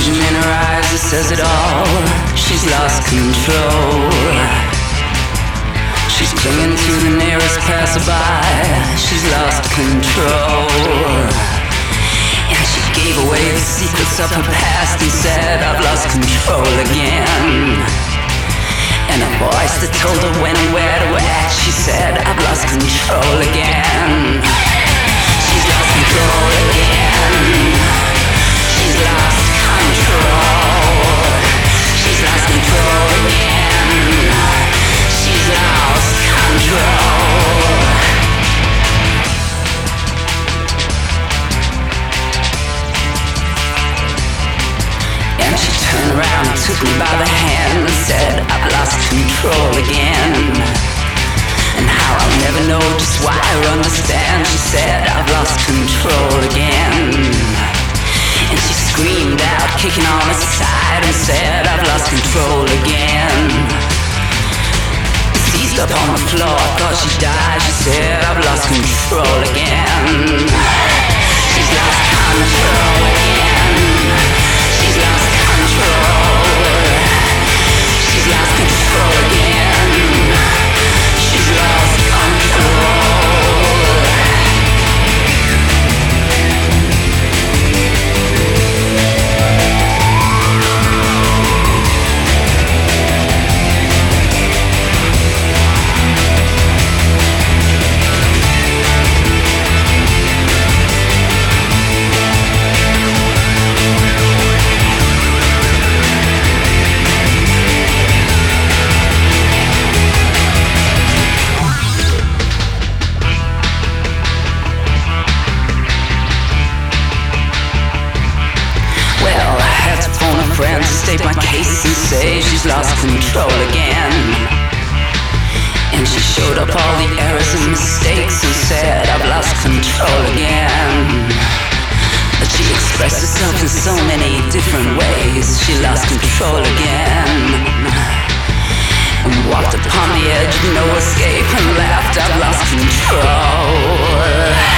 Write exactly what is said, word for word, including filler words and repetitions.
vision in her eyes that says it all. She's lost control. She's clinging to the nearest passerby. She's lost control. And she gave away the secrets of her past and said, I've lost control again. And a voice that told her when and where to act, she said, I've lost control again. She's lost control again. She's lost control. She's lost control again. She's lost control. And she turned around and took me by the hand and said, I've lost control again. And how I'll never know just why or understand. She said, I've lost control again. And she screamed out, kicking on her side, and said, I've lost control again. Seized up on the floor, I thought she died. She said, I've lost control again. She's lost control again. She's lost control. She's lost control again. She's lost control. State my case and say she's lost control again. And she showed up all the errors and mistakes and said, I've lost control again. But she expressed herself in so many different ways. She lost control again. And walked upon the edge of no escape and laughed, I've lost control.